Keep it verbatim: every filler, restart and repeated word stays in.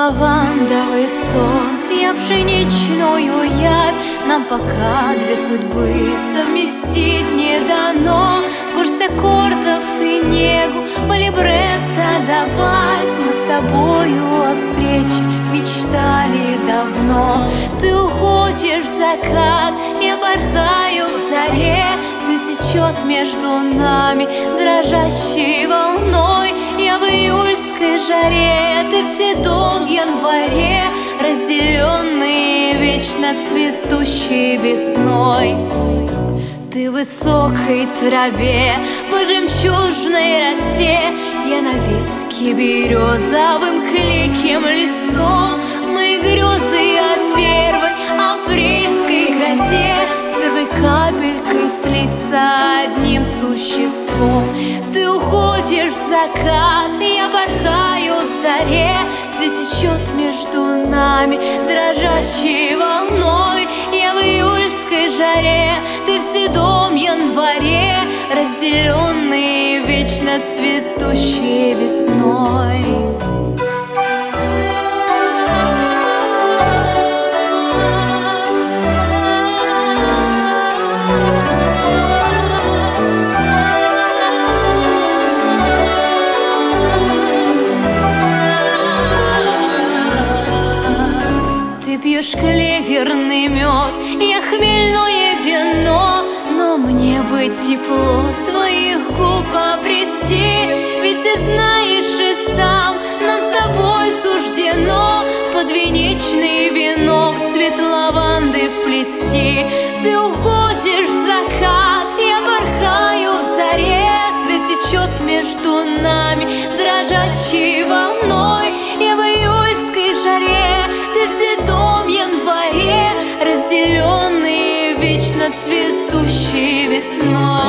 лавандовый сон, я пшеничную явь. Нам пока две судьбы совместить не дано. Горсть аккордов и негу по либретто добавь. Мы с тобою о встрече мечтали давно. Ты уходишь в закат, я порхаю в заре. Свет течет между нами дрожащей волной. Я в июльской жаре, ты в седом январе, разделенные вечно цветущей весной. Ты в высокой траве, по жемчужной росе, я на ветке березовым клейким листом. Мои грезы о первой апрельской грозе с первой капелькой слиться одним существом. Ты уходишь в закат, я порхаю в заре. Свет течет между нами дрожащей волной. Я в июльской жаре, ты в седом январе, разделенные вечно цветущей весной. Ты пьешь клеверный мед, я хмельное вино, но мне бы тепло твоих губ обрести. Ведь ты знаешь и сам, нам с тобой суждено подвенечный венок цвет лаванды вплести. Ты уходишь в закат, я порхаю в заре. Свет течет между нами дрожащей волной. Я в июльской жаре, ты в седом январе, разделенные вечно цветущей весной.